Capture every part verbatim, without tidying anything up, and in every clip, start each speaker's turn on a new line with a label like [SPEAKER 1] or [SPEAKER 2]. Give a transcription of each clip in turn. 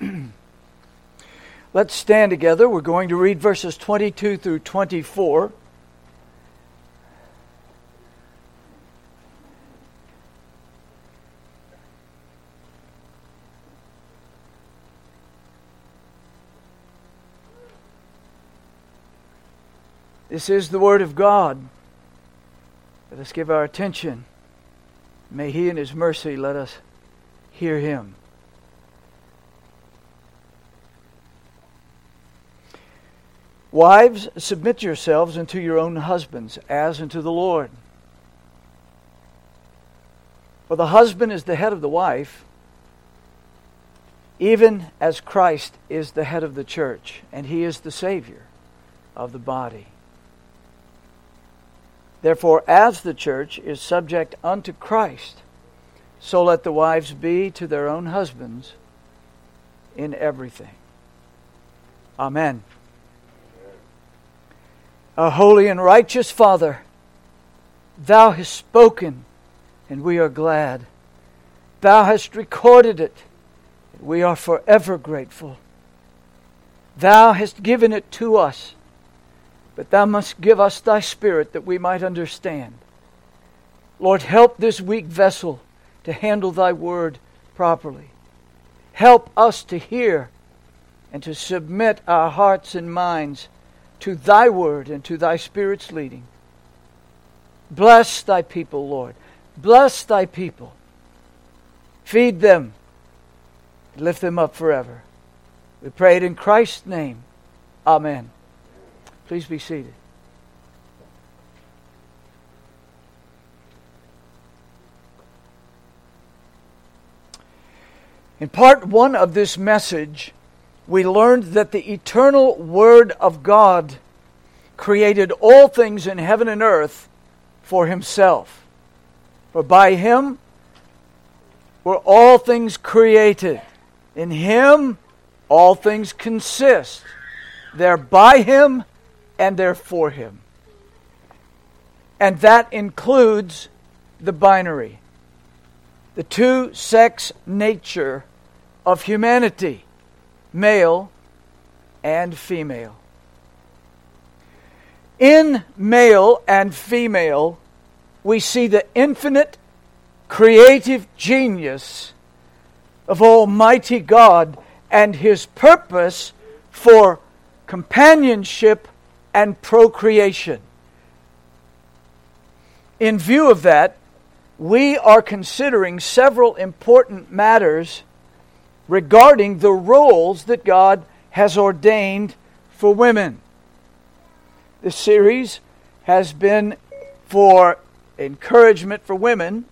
[SPEAKER 1] Let's stand together. We're going to read verses twenty-two through twenty-four. This is the Word of God. Let us give our attention. May He in His mercy let us hear Him. Wives, submit yourselves unto your own husbands, as unto the Lord. For the husband is the head of the wife, even as Christ is the head of the church, and He is the Savior of the body. Therefore, as the church is subject unto Christ, so let the wives be to their own husbands in everything. Amen. Our holy and righteous Father, Thou hast spoken, and we are glad. Thou hast recorded it, and we are forever grateful. Thou hast given it to us, but Thou must give us Thy Spirit that we might understand. Lord, help this weak vessel to handle Thy word properly. Help us to hear and to submit our hearts and minds to Thy word and to Thy Spirit's leading. Bless Thy people, Lord. Bless Thy people. Feed them. Lift them up forever. We pray it in Christ's name. Amen. Please be seated. In part one of this message, we learned that the eternal Word of God created all things in heaven and earth for Himself. For by Him were all things created. In Him all things consist. They're by Him and they're for Him. And that includes the binary, the two-sex nature of humanity, male and female. In male and female, we see the infinite creative genius of Almighty God and His purpose for companionship and procreation. In view of that, we are considering several important matters regarding the roles that God has ordained for women. This series has been for encouragement for women,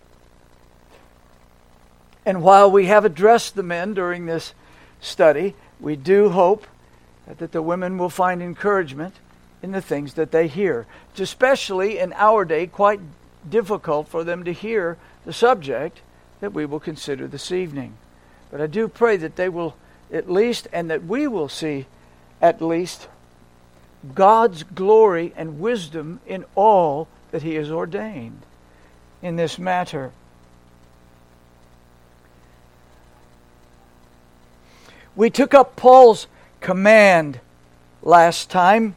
[SPEAKER 1] and while we have addressed the men during this study, we do hope that the women will find encouragement in the things that they hear. It's especially in our day quite difficult for them to hear the subject that we will consider this evening. But I do pray that they will at least, and that we will see at least, God's glory and wisdom in all that He has ordained in this matter. We took up Paul's command last time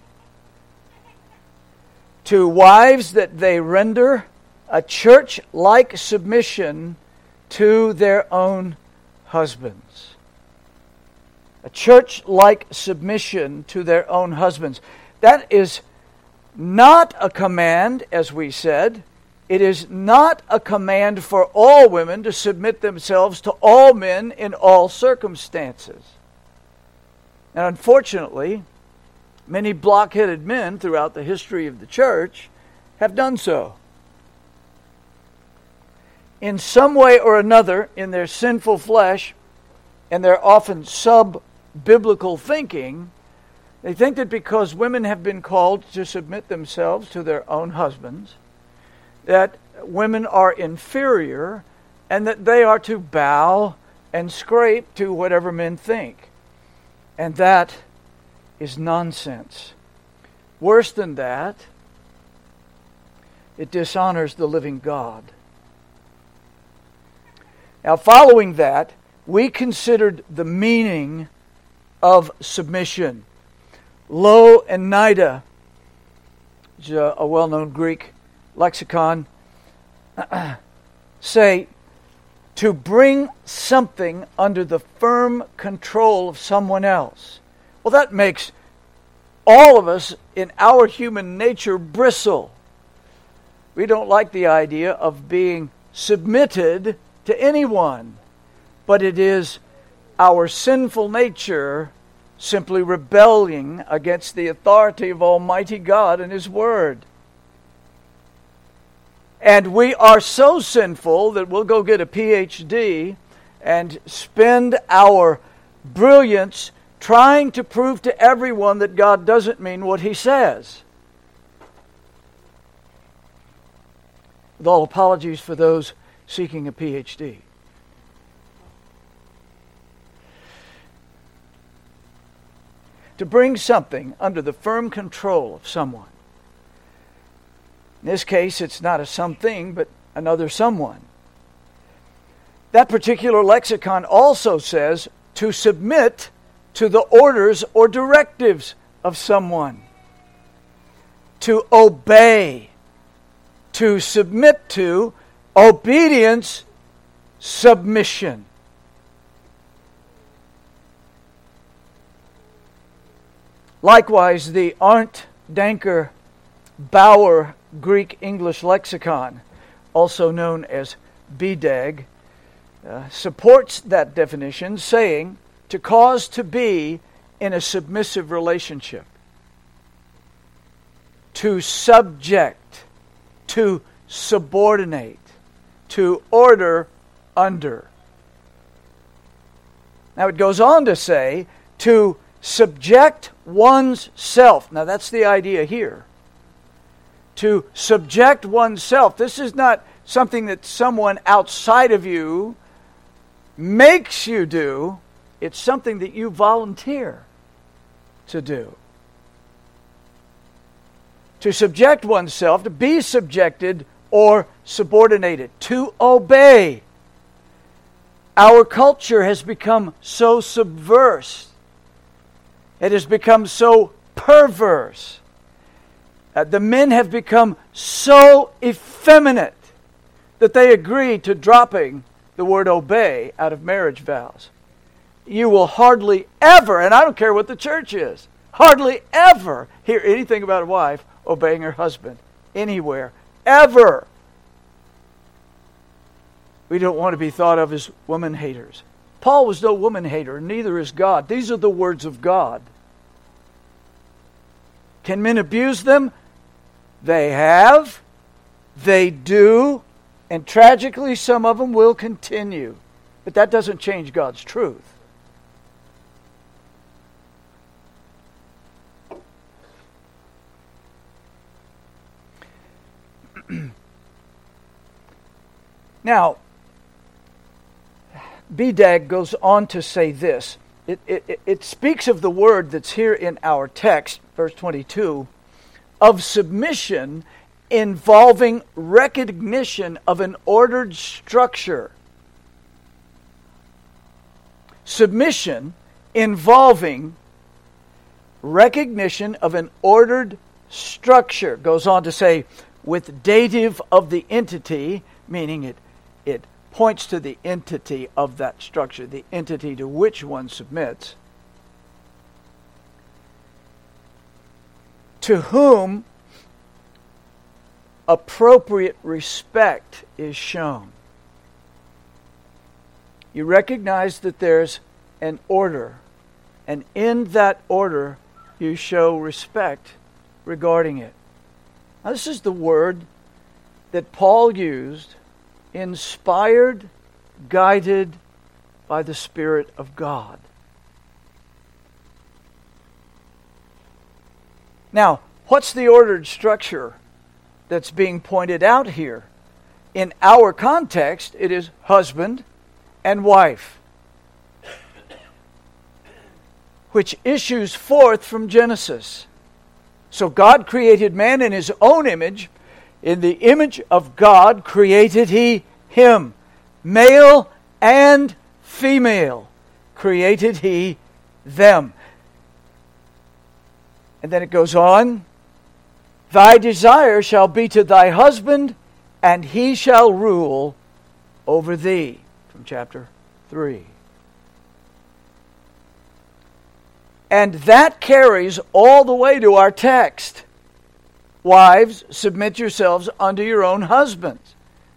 [SPEAKER 1] to wives that they render a church-like submission to their own husbands. A church-like submission to their own husbands. That is not a command, as we said. It is not a command for all women to submit themselves to all men in all circumstances. And unfortunately, many block-headed men throughout the history of the church have done so. In some way or another, in their sinful flesh and their often sub-biblical thinking, they think that because women have been called to submit themselves to their own husbands, that women are inferior and that they are to bow and scrape to whatever men think. And that is nonsense. Worse than that, it dishonors the living God. Now, following that, we considered the meaning of submission. Lo and Nida, which is a, a well-known Greek lexicon, say to bring something under the firm control of someone else. Well, that makes all of us in our human nature bristle. We don't like the idea of being submitted to anyone, but it is our sinful nature simply rebelling against the authority of Almighty God and His Word. And we are so sinful that we'll go get a P H D and spend our brilliance trying to prove to everyone that God doesn't mean what He says. With all apologies for those seeking a P H D. To bring something under the firm control of someone. In this case, it's not a something, but another someone. That particular lexicon also says to submit to the orders or directives of someone. To obey. To submit to, obedience, submission. Likewise, the Arndt Danker Bauer Greek English lexicon, also known as B D A G, uh, supports that definition, saying to cause to be in a submissive relationship, to subject, to subordinate, to order under. Now it goes on to say to subject one's self. Now that's the idea here. To subject oneself. This is not something that someone outside of you makes you do. It's something that you volunteer to do. To subject oneself, to be subjected or subordinated, to obey. Our culture has become so subversive. It has become so perverse. Uh, the men have become so effeminate that they agree to dropping the word obey out of marriage vows. You will hardly ever, and I don't care what the church is, hardly ever hear anything about a wife obeying her husband anywhere, ever. We don't want to be thought of as woman haters. Paul was no woman hater, neither is God. These are the words of God. Can men abuse them? They have, they do, and tragically some of them will continue. But that doesn't change God's truth. Now, B D A G goes on to say this. It, it, it speaks of the word that's here in our text, verse twenty-two, of submission involving recognition of an ordered structure. Submission involving recognition of an ordered structure. Goes on to say, with dative of the entity, meaning it, it points to the entity of that structure, the entity to which one submits, to whom appropriate respect is shown. You recognize that there's an order, and in that order you show respect regarding it. Now, this is the word that Paul used, inspired, guided by the Spirit of God. Now, what's the ordered structure that's being pointed out here? In our context, it is husband and wife, which issues forth from Genesis. So God created man in His own image. In the image of God created He him. Male and female created He them. And then it goes on, thy desire shall be to thy husband, and he shall rule over thee. From chapter three. And that carries all the way to our text. Wives, submit yourselves unto your own husbands.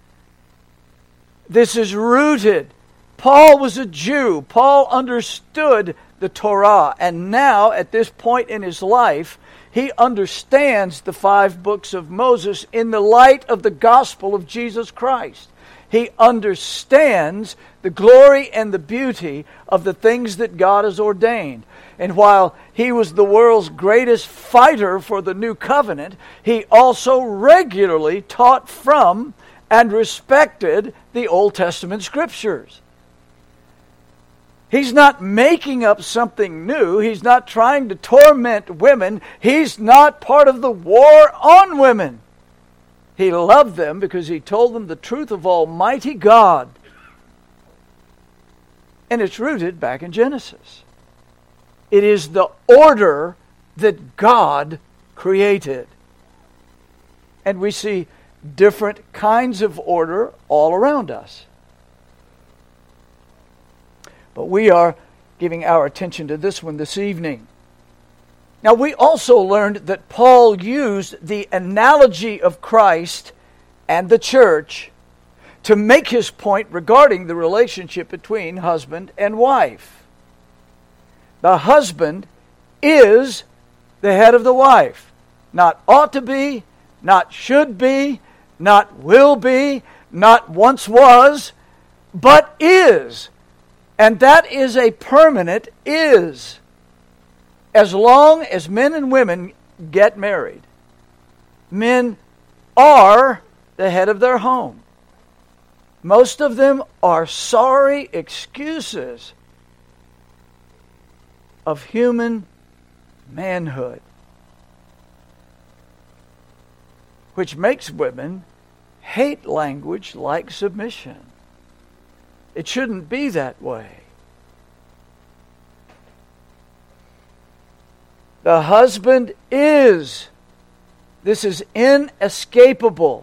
[SPEAKER 1] This is rooted. Paul was a Jew. Paul understood the Torah. And now, at this point in his life, he understands the five books of Moses in the light of the gospel of Jesus Christ. He understands the glory and the beauty of the things that God has ordained. And while he was the world's greatest fighter for the new covenant, he also regularly taught from and respected the Old Testament scriptures. He's not making up something new. He's not trying to torment women. He's not part of the war on women. He loved them because he told them the truth of Almighty God. And it's rooted back in Genesis. It is the order that God created. And we see different kinds of order all around us. But we are giving our attention to this one this evening. Now, we also learned that Paul used the analogy of Christ and the church to make his point regarding the relationship between husband and wife. The husband is the head of the wife. Not ought to be, not should be, not will be, not once was, but is. And that is a permanent is. As long as men and women get married, men are the head of their home. Most of them are sorry excuses of human manhood, which makes women hate language like submission. It shouldn't be that way. The husband is. This is inescapable.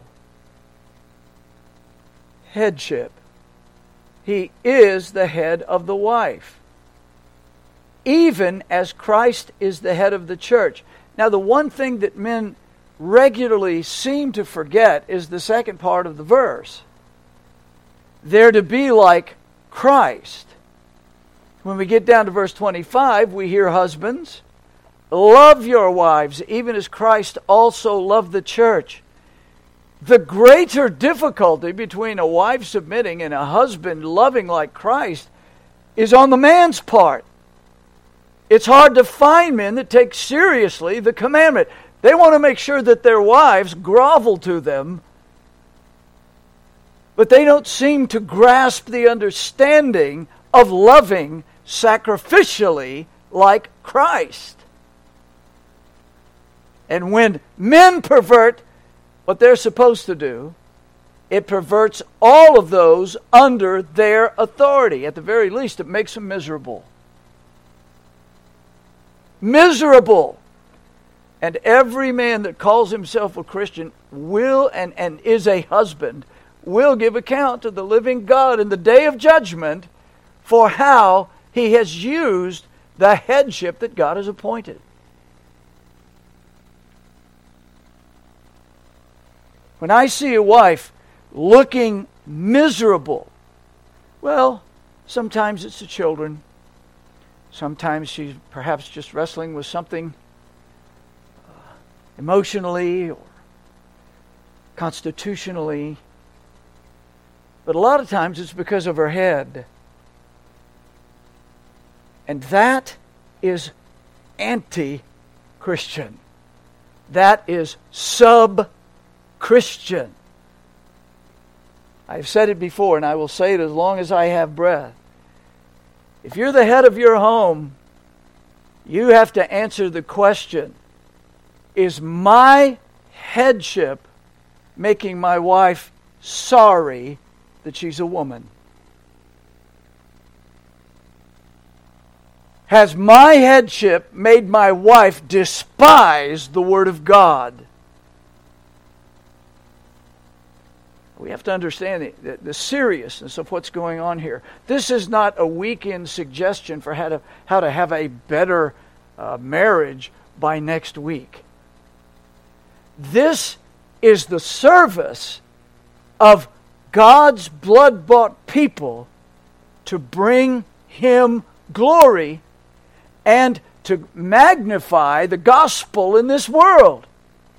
[SPEAKER 1] Headship. He is the head of the wife. Even as Christ is the head of the church. Now, the one thing that men regularly seem to forget is the second part of the verse. They're to be like Christ. When we get down to verse twenty-five, we hear, husbands, love your wives, even as Christ also loved the church. The greater difficulty between a wife submitting and a husband loving like Christ is on the man's part. It's hard to find men that take seriously the commandment. They want to make sure that their wives grovel to them, but they don't seem to grasp the understanding of loving sacrificially like Christ. And when men pervert what they're supposed to do, it perverts all of those under their authority. At the very least, it makes them miserable. Miserable. And every man that calls himself a Christian will and, and is a husband will give account to the living God in the day of judgment for how he has used the headship that God has appointed. When I see a wife looking miserable, well, sometimes it's the children. Sometimes she's perhaps just wrestling with something uh, emotionally or constitutionally. But a lot of times it's because of her head. And that is anti-Christian. That is sub-Christian. I've said it before, and I will say it as long as I have breath. If you're the head of your home, you have to answer the question, is my headship making my wife sorry that she's a woman? has my headship made my wife despise the Word of God? We have to understand the, the, the seriousness of what's going on here. This is not a weekend suggestion for how to, how to have a better uh, marriage by next week. This is the service of God's blood-bought people to bring Him glory and to magnify the gospel in this world.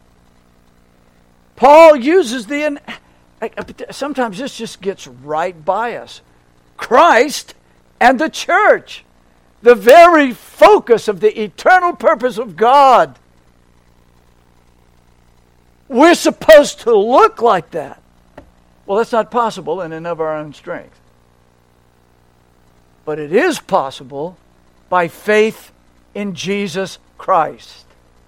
[SPEAKER 1] Paul uses the... Sometimes this just gets right by us. Christ and the church. The very focus of the eternal purpose of God. We're supposed to look like that. Well, that's not possible in and of our own strength. But it is possible by faith in Jesus Christ.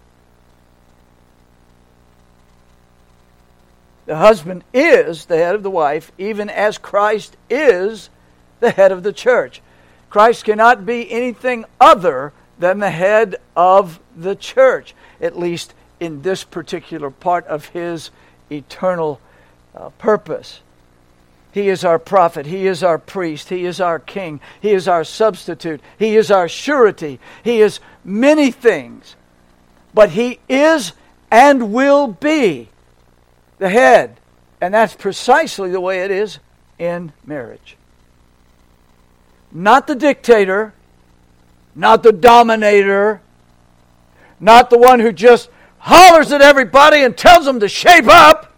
[SPEAKER 1] The husband is the head of the wife, even as Christ is the head of the church. Christ cannot be anything other than the head of the church, at least in this particular part of His eternal uh, purpose. He is our prophet. He is our priest. He is our king. He is our substitute. He is our surety. He is many things. But He is and will be the head. And that's precisely the way it is in marriage. Not the dictator, not the dominator, not the one who just hollers at everybody and tells them to shape up,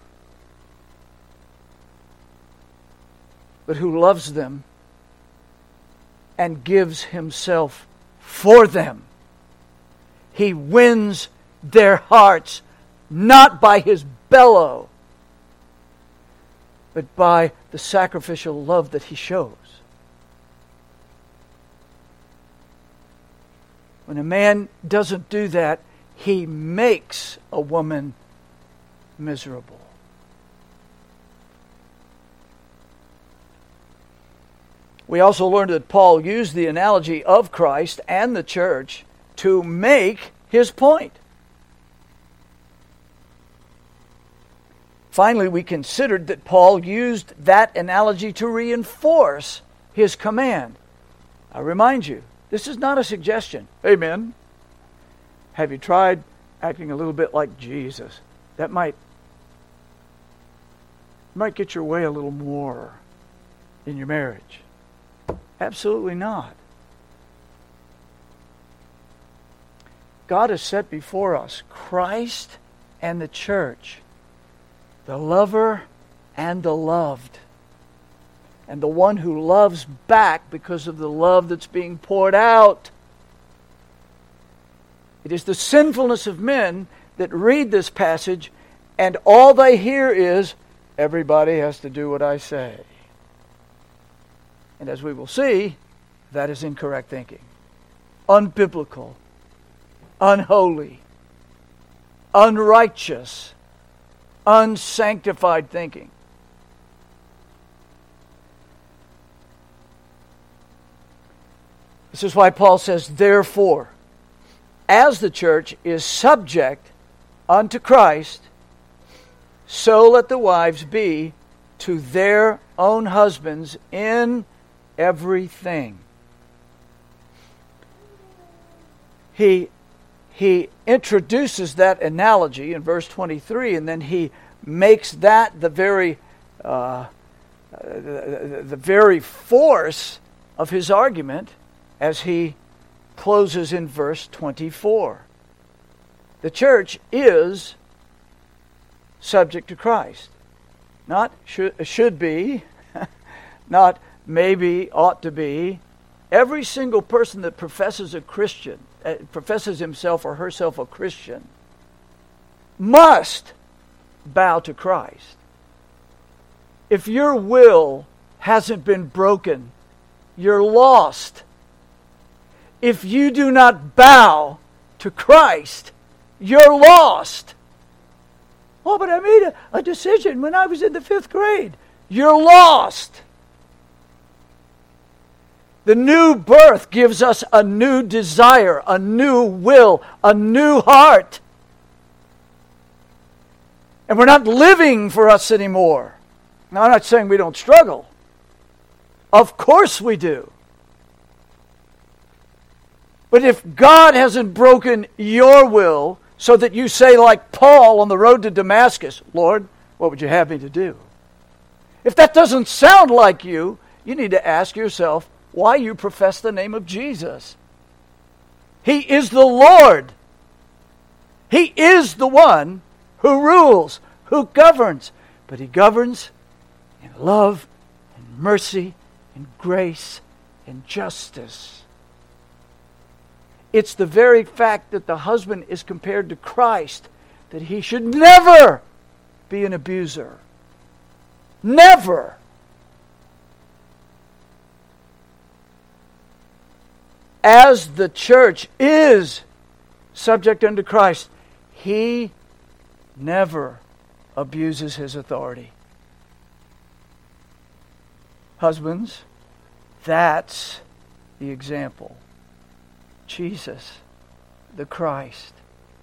[SPEAKER 1] but who loves them and gives himself for them. He wins their hearts not by his bellow, but by the sacrificial love that he shows. When a man doesn't do that, he makes a woman miserable. We also learned that Paul used the analogy of Christ and the church to make his point. Finally, we considered that Paul used that analogy to reinforce his command. I remind you, this is not a suggestion. Hey, men, have you tried acting a little bit like Jesus? That might, might get your way a little more in your marriage. Absolutely not. God has set before us Christ and the church, the lover and the loved, and the one who loves back because of the love that's being poured out. It is the sinfulness of men that read this passage and all they hear is, everybody has to do what I say. And as we will see, that is incorrect thinking. Unbiblical, unholy, unrighteous, unsanctified thinking. This is why Paul says, therefore, as the church is subject unto Christ, so let the wives be to their own husbands in everything. He, he introduces that analogy in verse twenty-three, and then he makes that the very, uh, the, the very force of his argument as he closes in verse twenty-four. The church is subject to Christ. Not should, should be, not maybe ought to be. Every single person that professes a Christian, uh, professes himself or herself a Christian, must bow to Christ. If your will hasn't been broken, you're lost. If you do not bow to Christ, you're lost. Oh, but I made a, a decision when I was in the fifth grade. You're lost. The new birth gives us a new desire, a new will, a new heart. And we're not living for us anymore. Now, I'm not saying we don't struggle. Of course we do. But if God hasn't broken your will so that you say like Paul on the road to Damascus, Lord, what would you have me to do? If that doesn't sound like you, you need to ask yourself why you profess the name of Jesus. He is the Lord. He is the one who rules, who governs. But He governs in love and mercy and grace and justice. It's the very fact that the husband is compared to Christ that he should never be an abuser. Never. As the church is subject unto Christ, He never abuses His authority. Husbands, that's the example. Jesus, the Christ.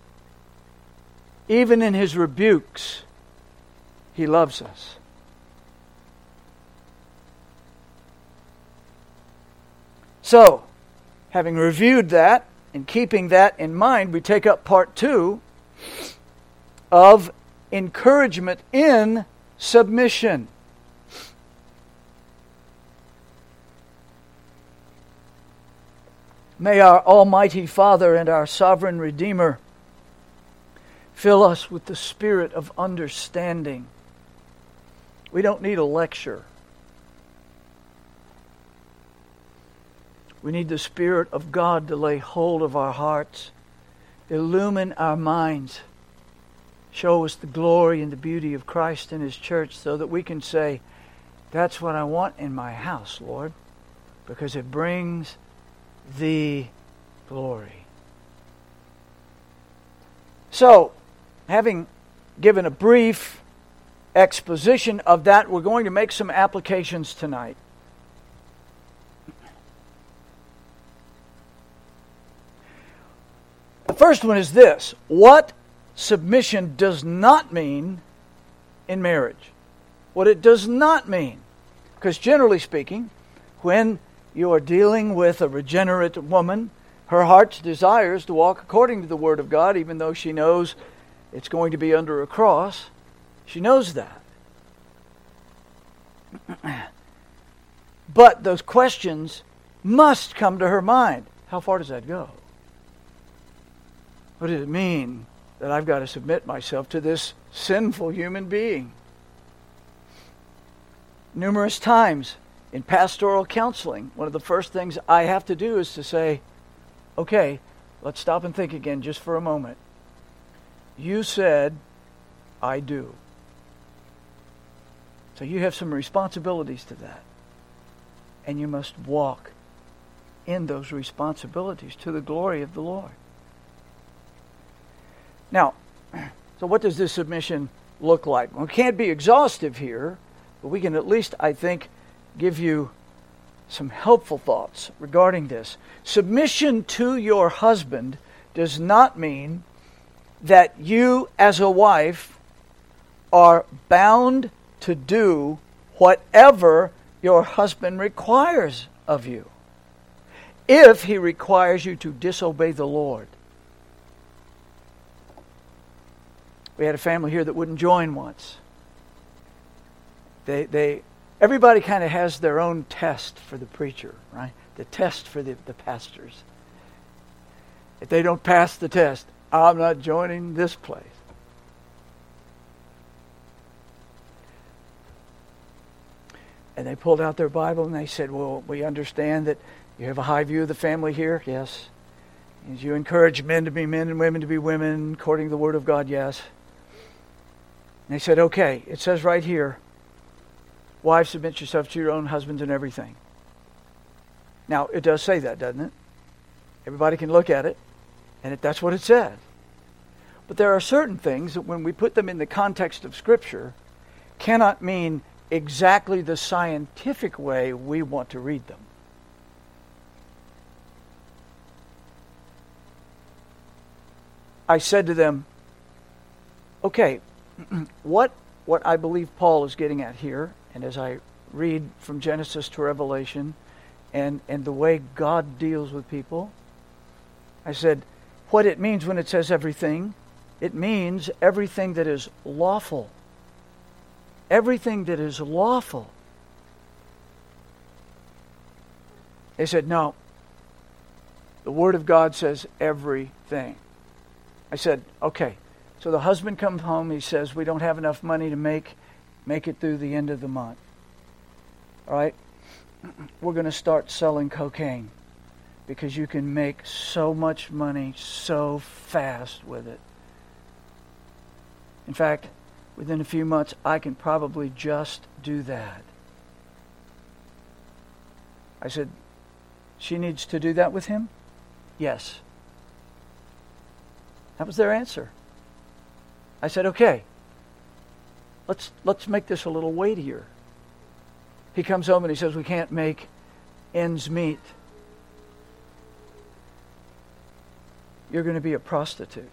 [SPEAKER 1] Even in His rebukes, He loves us. So, having reviewed that and keeping that in mind, we take up part two of encouragement in submission. May our Almighty Father and our Sovereign Redeemer fill us with the spirit of understanding. We don't need a lecture. We need the Spirit of God to lay hold of our hearts, illumine our minds, show us the glory and the beauty of Christ and His church so that we can say, that's what I want in my house, Lord, because it brings Thee glory. So, having given a brief exposition of that, we're going to make some applications tonight. The first one is this: what submission does not mean in marriage. What it does not mean. Because generally speaking, when you are dealing with a regenerate woman, her heart's desire is to walk according to the Word of God, even though she knows it's going to be under a cross. She knows that. But those questions must come to her mind. How far does that go? What does it mean that I've got to submit myself to this sinful human being? Numerous times in pastoral counseling, one of the first things I have to do is to say, okay, let's stop and think again just for a moment. You said, I do. So you have some responsibilities to that. And you must walk in those responsibilities to the glory of the Lord. Now, so what does this submission look like? Well, it can't be exhaustive here, but we can at least, I think, give you some helpful thoughts regarding this. Submission to your husband does not mean that you as a wife are bound to do whatever your husband requires of you. If he requires you to disobey the Lord. We had a family here that wouldn't join once. They, they, everybody kind of has their own test for the preacher, right? The test for the, the pastors. If they don't pass the test, I'm not joining this place. And they pulled out their Bible and they said, well, we understand that you have a high view of the family here. Yes. As you encourage men to be men and women to be women according to the Word of God. Yes. And they said, okay, it says right here, wives, submit yourself to your own husbands and everything. Now, it does say that, doesn't it? Everybody can look at it, and it, that's what it says. But there are certain things that when we put them in the context of Scripture, cannot mean exactly the scientific way we want to read them. I said to them, okay, what what I believe Paul is getting at here, and as I read from Genesis to Revelation, and, and the way God deals with people, I said, what it means when it says everything, it means everything that is lawful. Everything that is lawful. They said, no. The Word of God says everything. I said, okay. So the husband comes home, he says, we don't have enough money to make, make it through the end of the month. All right? We're going to start selling cocaine because you can make so much money so fast with it. In fact, within a few months, I can probably just do that. I said, she needs to do that with him? Yes. That was their answer. I said, okay, let's let's make this a little weightier. He comes home and he says, we can't make ends meet. You're going to be a prostitute.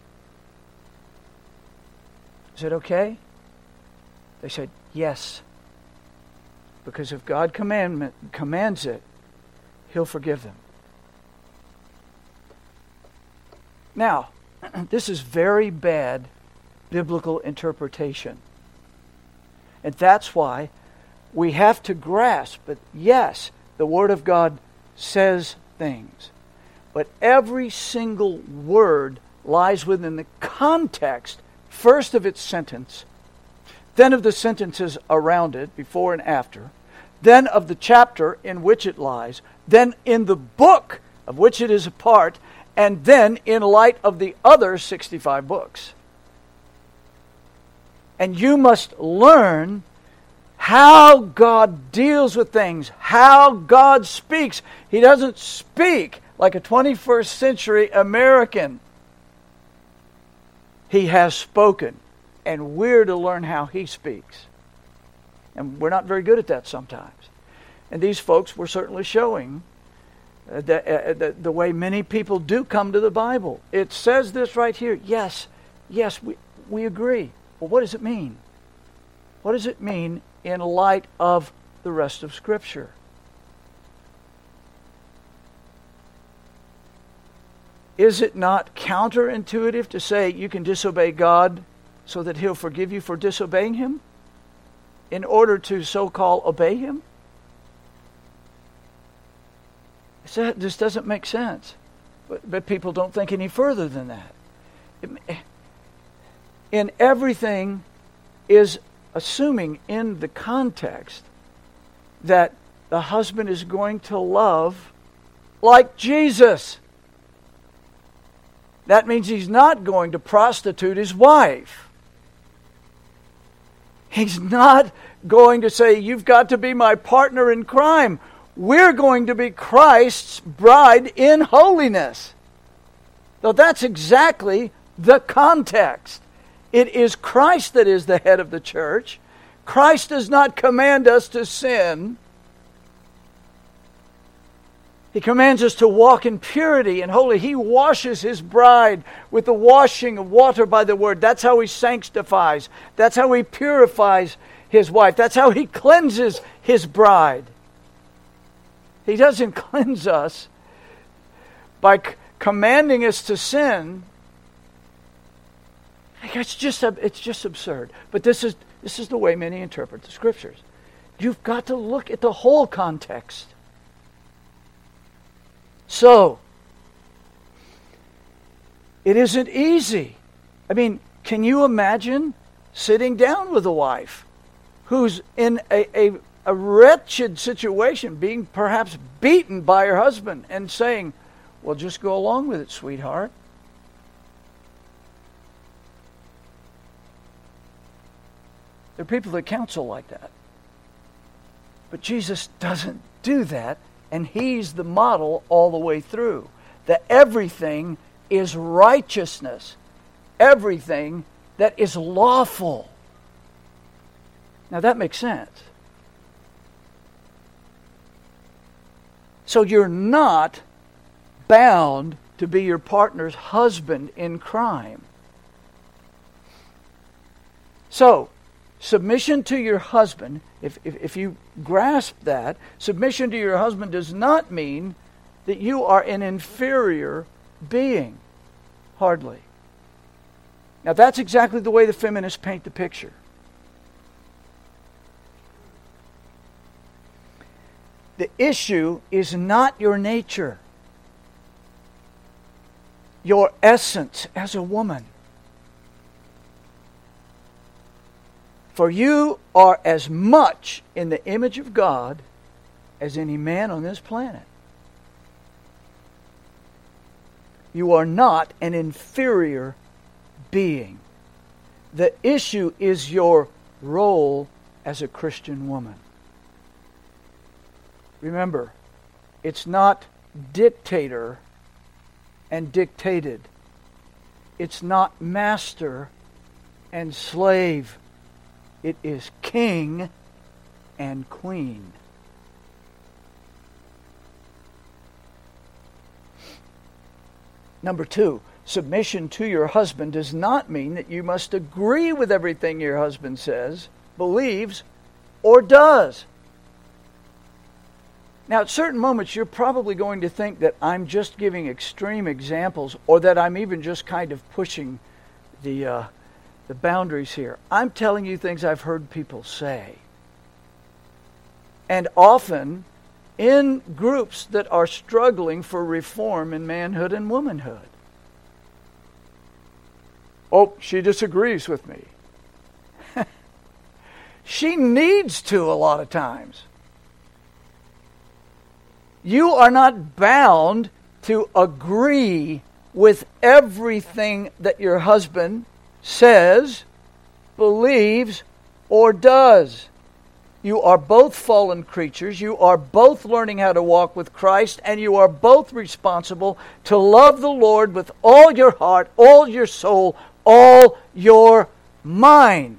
[SPEAKER 1] I said, okay? They said, yes. Because if God commandment commands it, He'll forgive them. Now, this is very bad biblical interpretation. And that's why we have to grasp that, yes, the Word of God says things. But every single word lies within the context, first of its sentence, then of the sentences around it, before and after, then of the chapter in which it lies, then in the book of which it is a part, and then in light of the other sixty-five books. And you must learn how God deals with things, how God speaks. He doesn't speak like a twenty-first century American. He has spoken, and we're to learn how He speaks. And we're not very good at that sometimes. And these folks were certainly showing uh, the, uh, the, the way many people do come to the Bible. It says this right here. Yes, yes, we, we agree. Well, what does it mean? What does it mean in light of the rest of Scripture? Is it not counterintuitive to say you can disobey God so that He'll forgive you for disobeying Him in order to so-called obey Him? This doesn't make sense. But, but people don't think any further than that. It, in everything is assuming in the context that the husband is going to love like Jesus. That means he's not going to prostitute his wife. He's not going to say, you've got to be my partner in crime. We're going to be Christ's bride in holiness. So that's exactly the context. It is Christ that is the head of the church. Christ does not command us to sin. He commands us to walk in purity and holiness. He washes His bride with the washing of water by the Word. That's how He sanctifies. That's how He purifies His wife. That's how He cleanses His bride. He doesn't cleanse us by c- commanding us to sin. It's just it's just absurd. But this is this is the way many interpret the Scriptures. You've got to look at the whole context. So, it isn't easy. I mean, can you imagine sitting down with a wife who's in a, a, a wretched situation, being perhaps beaten by her husband, and saying, well, just go along with it, sweetheart. There are people that counsel like that. But Jesus doesn't do that, and He's the model all the way through. That everything is righteousness. Everything that is lawful. Now that makes sense. So you're not bound to be your partner's husband in crime. So, submission to your husband, if, if, if you grasp that, submission to your husband does not mean that you are an inferior being. Hardly. Now that's exactly the way the feminists paint the picture. The issue is not your nature, your essence as a woman. For you are as much in the image of God as any man on this planet. You are not an inferior being. The issue is your role as a Christian woman. Remember, it's not dictator and dictated. It's not master and slave. It is king and queen. Number two, submission to your husband does not mean that you must agree with everything your husband says, believes, or does. Now, at certain moments, you're probably going to think that I'm just giving extreme examples, or that I'm even just kind of pushing the uh, the boundaries here. I'm telling you things I've heard people say. And often in groups that are struggling for reform in manhood and womanhood. Oh, she disagrees with me. She needs to a lot of times. You are not bound to agree with everything that your husband says, believes, or does. You are both fallen creatures. You are both learning how to walk with Christ, and you are both responsible to love the Lord with all your heart, all your soul, all your mind.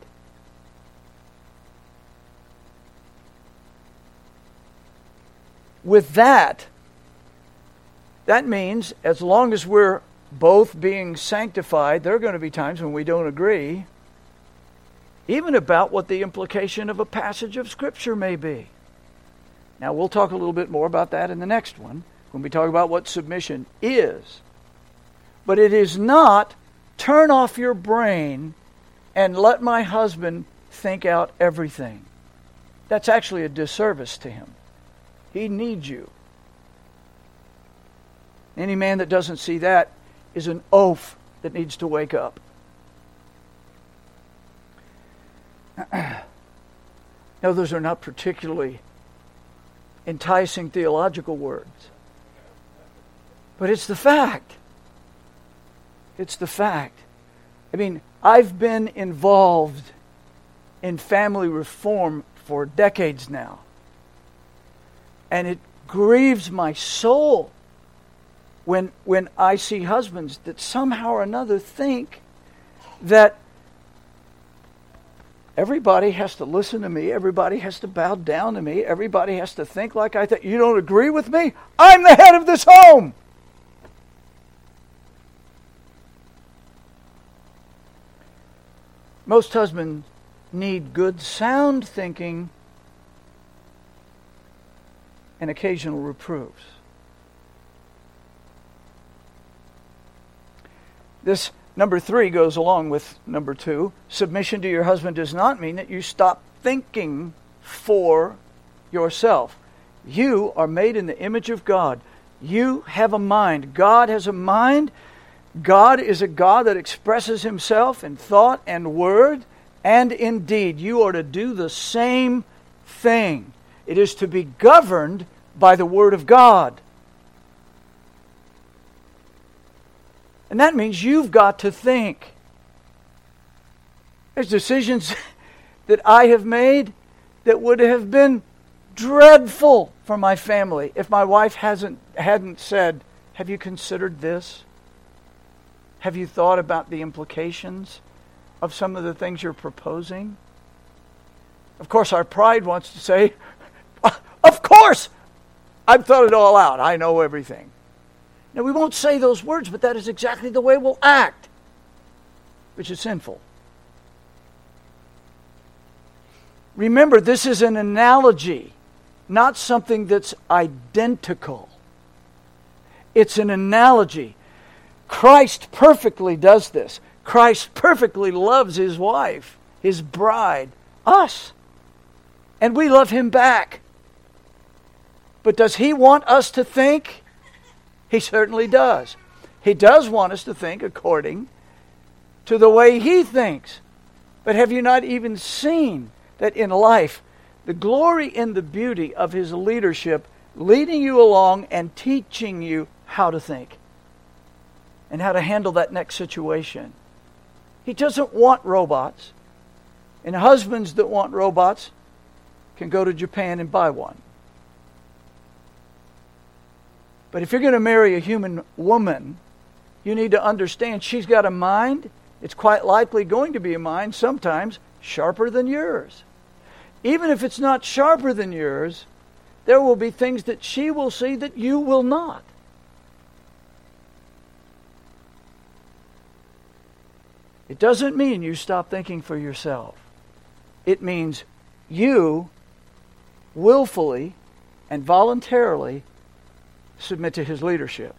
[SPEAKER 1] With that, that means as long as we're both being sanctified, there are going to be times when we don't agree, even about what the implication of a passage of Scripture may be. Now, we'll talk a little bit more about that in the next one, when we talk about what submission is. But it is not turn off your brain and let my husband think out everything. That's actually a disservice to him. He needs you. Any man that doesn't see that is an oaf that needs to wake up. Now, those are not particularly enticing theological words. But it's the fact. It's the fact. I mean, I've been involved in family reform for decades now. And it grieves my soul when when I see husbands that somehow or another think that everybody has to listen to me, everybody has to bow down to me, everybody has to think like I think. You don't agree with me? I'm the head of this home. Most husbands need good, sound thinking and occasional reproofs. This number three goes along with number two. Submission to your husband does not mean that you stop thinking for yourself. You are made in the image of God. You have a mind. God has a mind. God is a God that expresses himself in thought and word and in deed. You are to do the same thing. It is to be governed by the Word of God. And that means you've got to think. There's decisions that I have made that would have been dreadful for my family if my wife hasn't hadn't said, "Have you considered this? Have you thought about the implications of some of the things you're proposing?" Of course, our pride wants to say, "Of course! I've thought it all out. I know everything." Now, we won't say those words, but that is exactly the way we'll act, which is sinful. Remember, this is an analogy, not something that's identical. It's an analogy. Christ perfectly does this. Christ perfectly loves His wife, His bride, us. And we love Him back. But does He want us to think? He certainly does. He does want us to think according to the way He thinks. But have you not even seen that in life, the glory and the beauty of His leadership leading you along and teaching you how to think and how to handle that next situation? He doesn't want robots. And husbands that want robots can go to Japan and buy one. But if you're going to marry a human woman, you need to understand she's got a mind. It's quite likely going to be a mind sometimes sharper than yours. Even if it's not sharper than yours, there will be things that she will see that you will not. It doesn't mean you stop thinking for yourself. It means you willfully and voluntarily submit to His leadership.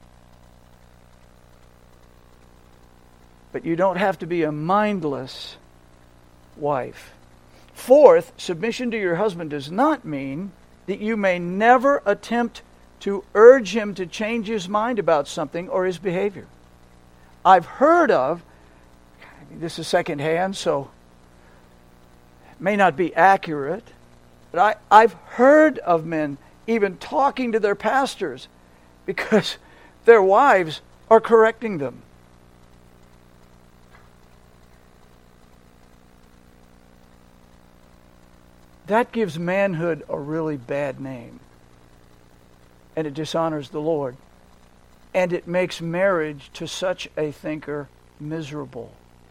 [SPEAKER 1] But you don't have to be a mindless wife. Fourth, submission to your husband does not mean that you may never attempt to urge him to change his mind about something or his behavior. I've heard of, this is secondhand, so it may not be accurate, but I, I've heard of men even talking to their pastors because their wives are correcting them. That gives manhood a really bad name. And it dishonors the Lord. And it makes marriage to such a thinker miserable.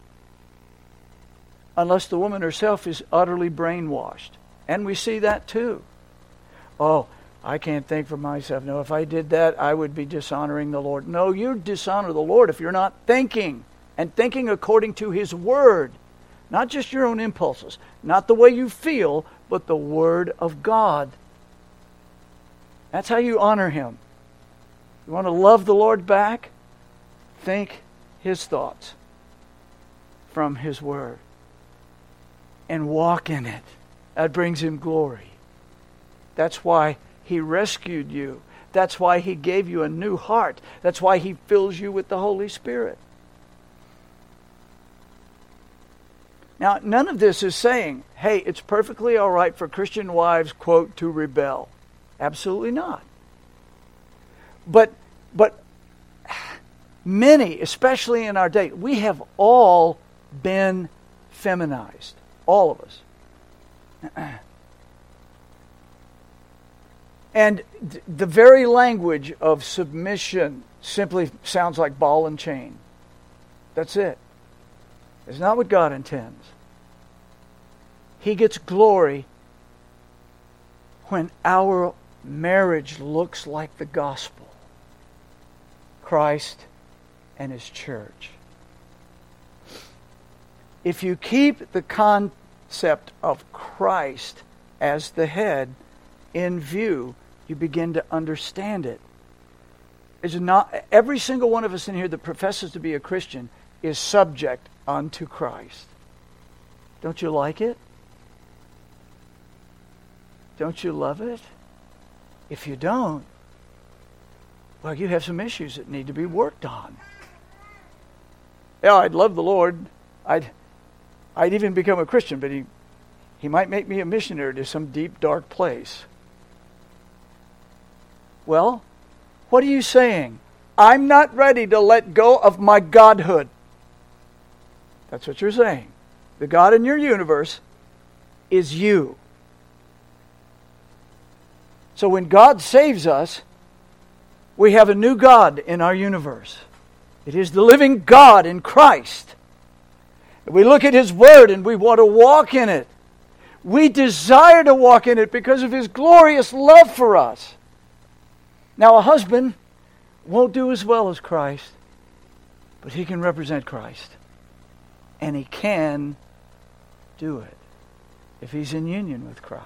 [SPEAKER 1] Unless the woman herself is utterly brainwashed. And we see that too. Oh, I can't think for myself. No, if I did that, I would be dishonoring the Lord. No, you dishonor the Lord if you're not thinking. And thinking according to His Word. Not just your own impulses. Not the way you feel, but the Word of God. That's how you honor Him. You want to love the Lord back? Think His thoughts from His Word. And walk in it. That brings Him glory. That's why He rescued you. That's why He gave you a new heart. That's why He fills you with the Holy Spirit. Now, none of this is saying, hey, it's perfectly all right for Christian wives, quote, to rebel. Absolutely not. But, but many, especially in our day, we have all been feminized. All of us. And the very language of submission simply sounds like ball and chain. That's it. It's not what God intends. He gets glory when our marriage looks like the gospel. Christ and His church. If you keep the concept of Christ as the head in view, you begin to understand it. It's not, every single one of us in here that professes to be a Christian is subject unto Christ. Don't you like it? Don't you love it? If you don't, well, you have some issues that need to be worked on. Yeah, I'd love the Lord. I'd I'd even become a Christian, but he, he might make me a missionary to some deep, dark place. Well, what are you saying? I'm not ready to let go of my godhood. That's what you're saying. The God in your universe is you. So when God saves us, we have a new God in our universe. It is the living God in Christ. We look at His Word and we want to walk in it. We desire to walk in it because of His glorious love for us. Now, a husband Won't do as well as Christ, but he can represent Christ. And he can do it if he's in union with Christ.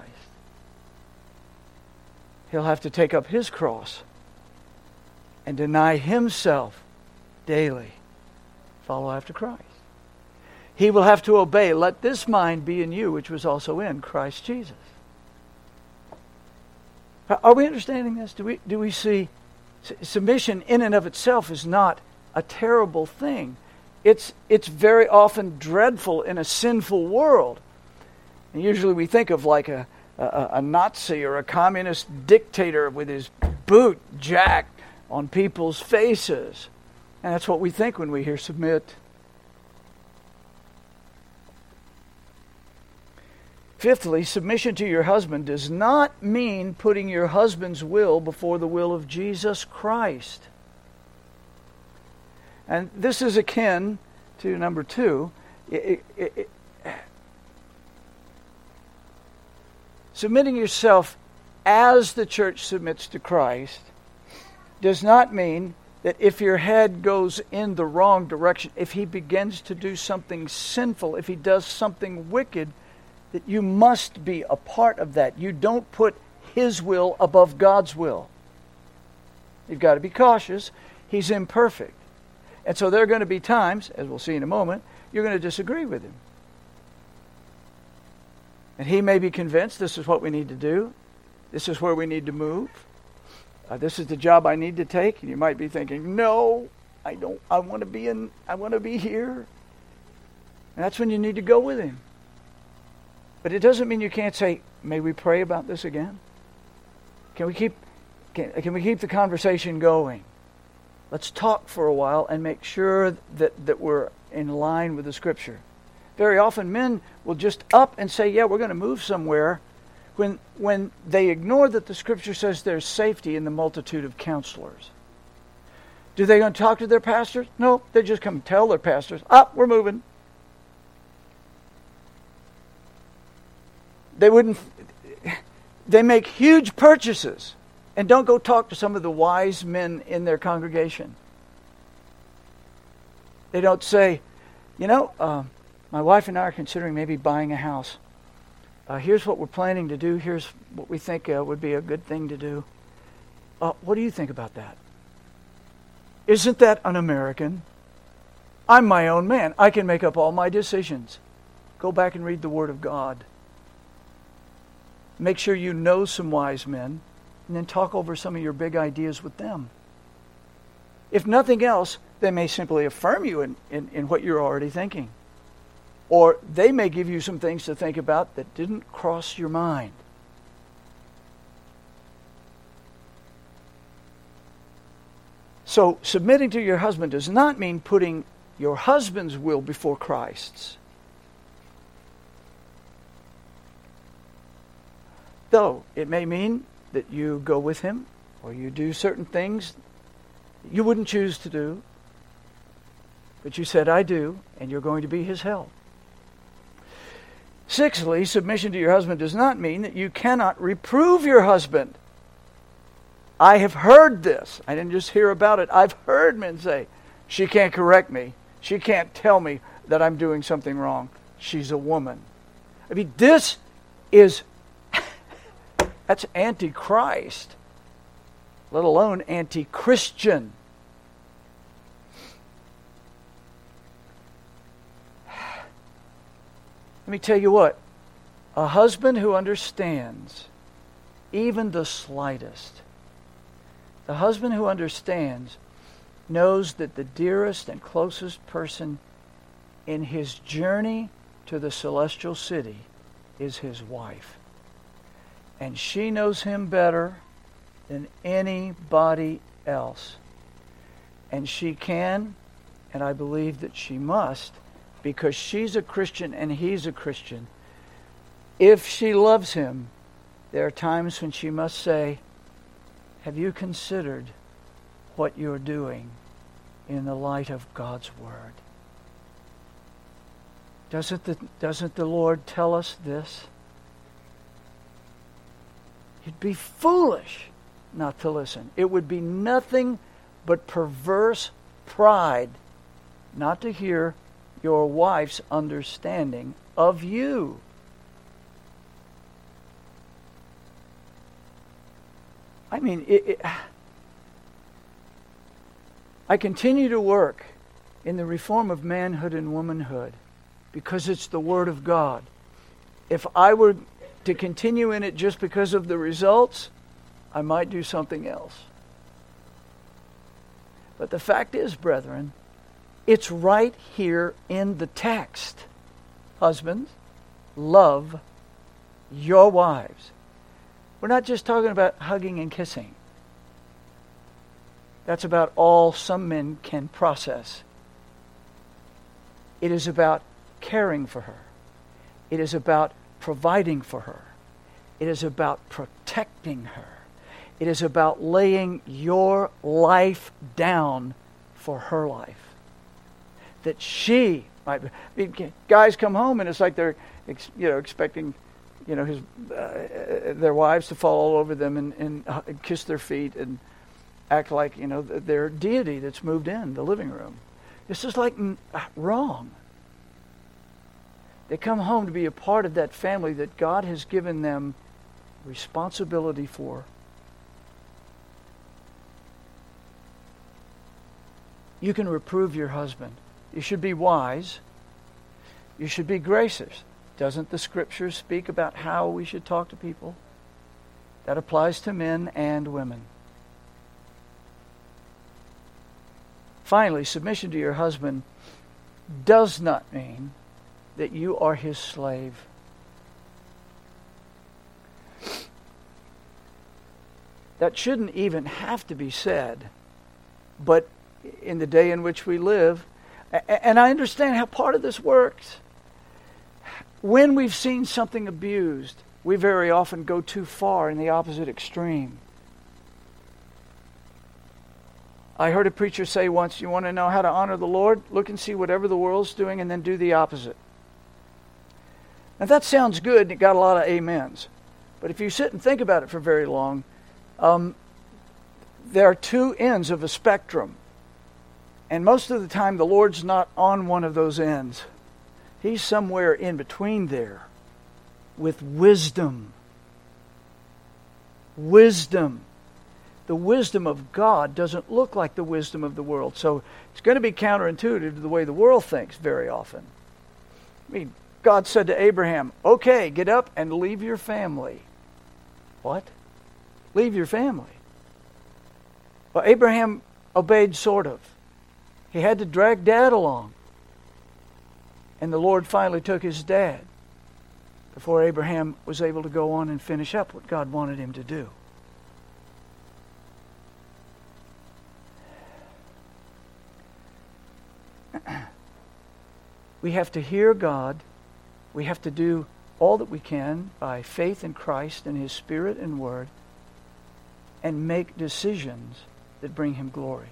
[SPEAKER 1] He'll have to take up his cross and deny himself daily. Follow after Christ. He will have to obey, let this mind be in you, which was also in Christ Jesus. Are we understanding this? Do we, do we see submission in and of itself is not a terrible thing? It's, it's very often dreadful in a sinful world. And usually we think of like a, a, a Nazi or a communist dictator with his boot jacked on people's faces. And that's what we think when we hear submit. Fifthly, submission to your husband does not mean putting your husband's will before the will of Jesus Christ. And this is akin to number two. It, it, it, submitting yourself as the church submits to Christ does not mean that if your head goes in the wrong direction, if he begins to do something sinful, if he does something wicked, that you must be a part of that. You don't put his will above God's will. You've got to be cautious. He's imperfect. And so there are going to be times, as we'll see in a moment, you're going to disagree with him. And he may be convinced this is what we need to do. This is where we need to move. Uh, this is the job I need to take. And you might be thinking, no, I don't. I want to be in. I want to be here. And that's when you need to go with him. But it doesn't mean you can't say, may we pray about this again? Can we keep can, can we keep the conversation going? Let's talk for a while and make sure that, that we're in line with the Scripture. Very often men will just up and say, yeah, we're going to move somewhere, when when they ignore that the Scripture says there's safety in the multitude of counselors. Do they go and talk to their pastors? No, they just come and tell their pastors, up, we're moving. They wouldn't. They make huge purchases and don't go talk to some of the wise men in their congregation. They don't say, you know, uh, my wife and I are considering maybe buying a house. Uh, here's what we're planning to do. Here's what we think uh, would be a good thing to do. Uh, what do you think about that? Isn't that un-American? I'm my own man. I can make up all my decisions. Go back and read the Word of God. Make sure you know some wise men, and then talk over some of your big ideas with them. If nothing else, they may simply affirm you in, in, in what you're already thinking. Or they may give you some things to think about that didn't cross your mind. So, submitting to your husband does not mean putting your husband's will before Christ's. Though it may mean that you go with him, or you do certain things you wouldn't choose to do, but you said, I do, and you're going to be his help. Sixthly, submission to your husband does not mean that you cannot reprove your husband. I have heard this. I didn't just hear about it. I've heard men say, she can't correct me. She can't tell me that I'm doing something wrong. She's a woman. I mean, this is, that's anti-Christ, let alone anti-Christian. Let me tell you what, a husband who understands even the slightest, the husband who understands knows that the dearest and closest person in his journey to the celestial city is his wife. And she knows him better than anybody else. And she can, and I believe that she must, because she's a Christian and he's a Christian. If she loves him, there are times when she must say, have you considered what you're doing in the light of God's Word? Doesn't the, doesn't the Lord tell us this? You'd be foolish not to listen. It would be nothing but perverse pride, not to hear your wife's understanding of you. I mean, it, it, I continue to work in the reform of manhood and womanhood because it's the Word of God. If I were to continue in it just because of the results, I might do something else. But the fact is, brethren, it's right here in the text. Husbands, love your wives. We're not just talking about hugging and kissing. That's about all some men can process. It is about caring for her. It is about providing for her. It is about protecting her. It is about laying your life down for her life. That she might be. I mean, guys come home and it's like they're, you know, expecting, you know, his uh, their wives to fall all over them and, and uh, kiss their feet and act like, you know, their deity that's moved in the living room. This is like wrong. They come home to be a part of that family that God has given them responsibility for. You can reprove your husband. You should be wise. You should be gracious. Doesn't the Scripture speak about how we should talk to people? That applies to men and women. Finally, submission to your husband does not mean that you are his slave. That shouldn't even have to be said. But in the day in which we live, and I understand how part of this works. When we've seen something abused, we very often go too far in the opposite extreme. I heard a preacher say once, you want to know how to honor the Lord? Look and see whatever the world's doing and then do the opposite. Now that sounds good and it got a lot of amens. But if you sit and think about it for very long, um, there are two ends of a spectrum. And most of the time, the Lord's not on one of those ends. He's somewhere in between there with wisdom. Wisdom. The wisdom of God doesn't look like the wisdom of the world. So it's going to be counterintuitive to the way the world thinks very often. I mean, God said to Abraham, okay, get up and leave your family. What? Leave your family. Well, Abraham obeyed sort of. He had to drag Dad along. And the Lord finally took his dad before Abraham was able to go on and finish up what God wanted him to do. We have to hear God. We have to do all that we can by faith in Christ and His Spirit and Word and make decisions that bring Him glory.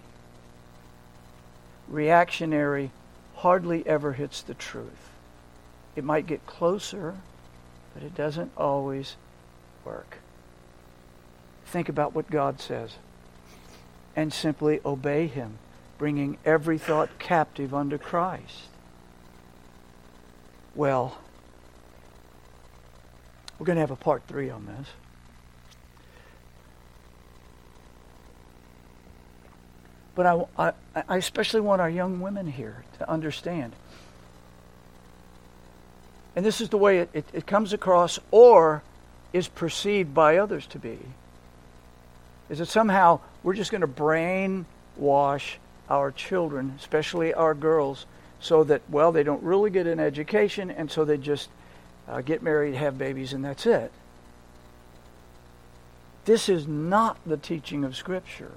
[SPEAKER 1] Reactionary hardly ever hits the truth. It might get closer, but it doesn't always work. Think about what God says and simply obey Him, bringing every thought captive unto Christ. Well, we're going to have a part three on this. But I, I, I especially want our young women here to understand. And this is the way it, it, it comes across or is perceived by others to be. Is that somehow we're just going to brainwash our children, especially our girls, so that, well, they don't really get an education, and so they just uh, get married, have babies, and that's it. This is not the teaching of Scripture.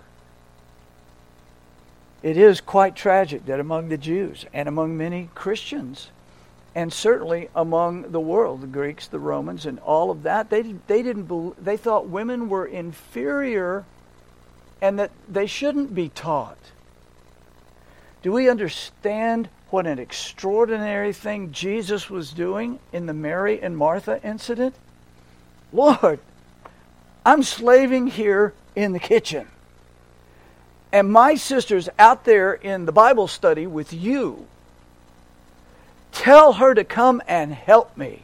[SPEAKER 1] It is quite tragic that among the Jews and among many Christians, and certainly among the world, the Greeks, the Romans, and all of that, they they didn't believe, they thought women were inferior and that they shouldn't be taught. Do we understand what an extraordinary thing Jesus was doing in the Mary and Martha incident? Lord, I'm slaving here in the kitchen. And my sister's out there in the Bible study with you. Tell her to come and help me.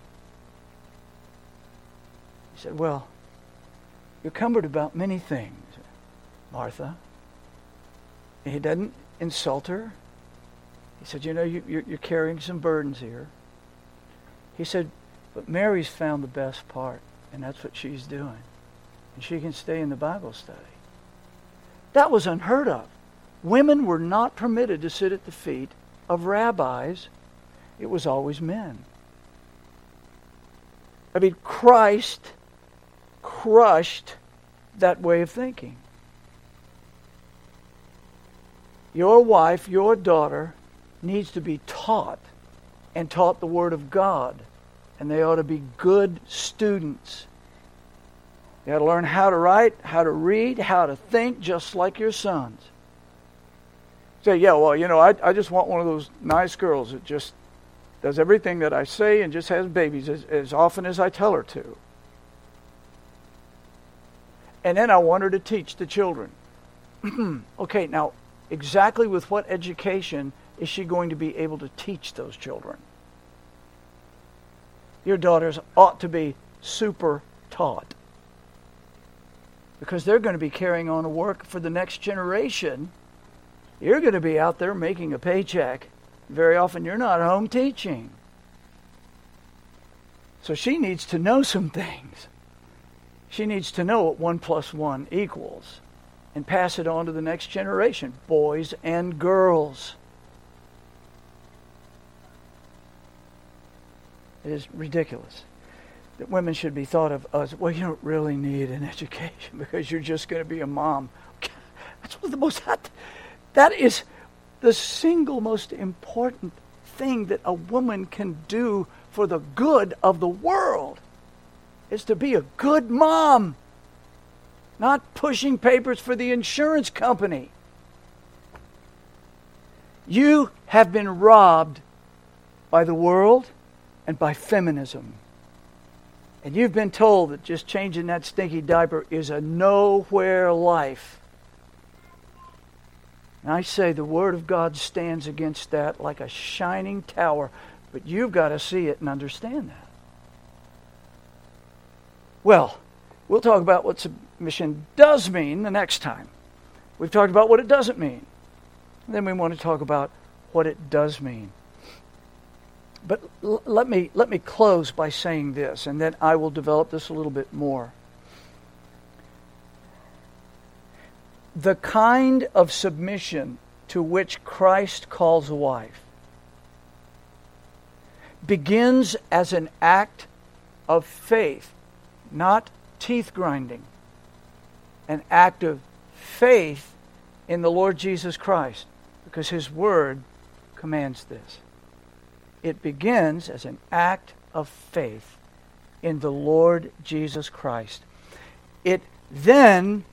[SPEAKER 1] He said, well, you're cumbered about many things, Martha. And he doesn't insult her. He said, you know, you, you're, you're carrying some burdens here. He said, but Mary's found the best part, and that's what she's doing. And she can stay in the Bible study. That was unheard of. Women were not permitted to sit at the feet of rabbis. It was always men. I mean, Christ crushed that way of thinking. Your wife, your daughter, needs to be taught and taught the Word of God. And they ought to be good students. You got to learn how to write, how to read, how to think, just like your sons. Say, yeah, well, you know, I, I just want one of those nice girls that just does everything that I say and just has babies as, as often as I tell her to. And then I want her to teach the children. Okay, now, exactly with what education is she going to be able to teach those children? Your daughters ought to be super taught. Because they're going to be carrying on a work for the next generation. You're going to be out there making a paycheck. Very often you're not home teaching. So she needs to know some things. She needs to know what one plus one equals. And pass it on to the next generation, boys and girls. It is ridiculous that women should be thought of as, well, you don't really need an education because you're just going to be a mom. That's what the most, that, that is the single most important thing that a woman can do for the good of the world, is to be a good mom, not pushing papers for the insurance company. You have been robbed by the world and by feminism. And you've been told that just changing that stinky diaper is a nowhere life. And I say the Word of God stands against that like a shining tower. But you've got to see it and understand that. Well, we'll talk about what submission does mean the next time. We've talked about what it doesn't mean. Then we want to talk about what it does mean. But l- let me let me close by saying this, and then I will develop this a little bit more. The kind of submission to which Christ calls a wife begins as an act of faith, not teeth grinding. An act of faith in the Lord Jesus Christ, because His Word commands this. It begins as an act of faith in the Lord Jesus Christ. It then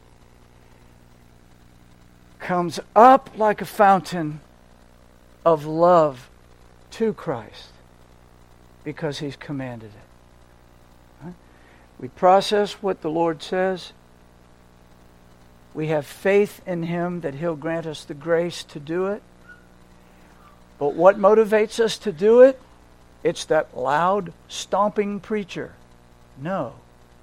[SPEAKER 1] comes up like a fountain of love to Christ because He's commanded it. We process what the Lord says. We have faith in Him that He'll grant us the grace to do it. But what motivates us to do it? It's that loud, stomping preacher. No.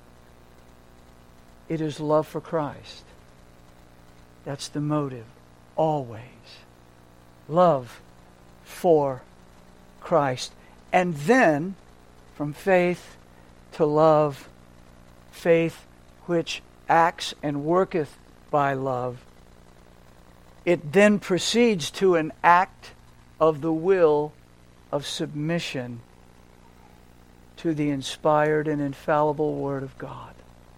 [SPEAKER 1] It is love for Christ. That's the motive, always. Love for Christ. And then, from faith to love, faith which acts and worketh by love, it then proceeds to an act of the will of submission to the inspired and infallible Word of God.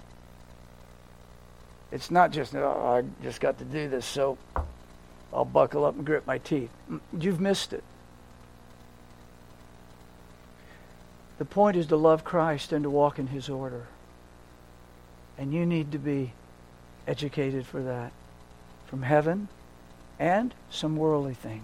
[SPEAKER 1] It's not just, oh, I just got to do this, so I'll buckle up and grit my teeth. You've missed it. The point is to love Christ and to walk in His order. And you need to be educated for that, from heaven and some worldly things.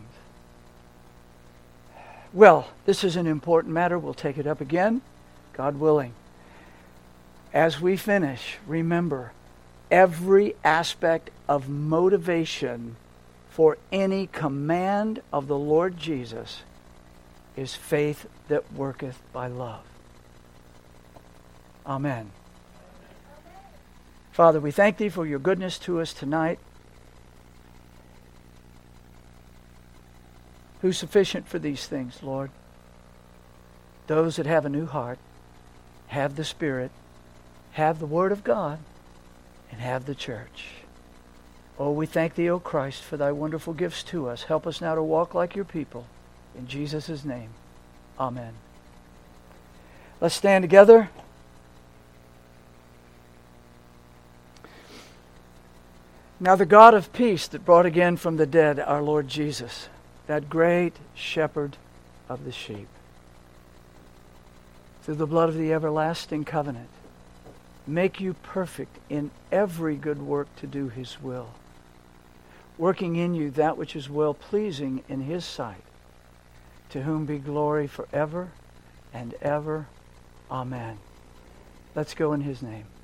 [SPEAKER 1] Well, this is an important matter. We'll take it up again, God willing. As we finish, remember, every aspect of motivation for any command of the Lord Jesus is faith that worketh by love. Amen. Father, we thank Thee for Your goodness to us tonight. Who's sufficient for these things, Lord? Those that have a new heart, have the Spirit, have the Word of God, and have the church. Oh, we thank Thee, O Christ, for Thy wonderful gifts to us. Help us now to walk like Your people. In Jesus' name, amen. Let's stand together. Now the God of peace that brought again from the dead our Lord Jesus, that great shepherd of the sheep, through the blood of the everlasting covenant, make you perfect in every good work to do His will, working in you that which is well-pleasing in His sight, to whom be glory forever and ever. Amen. Let's go in His name.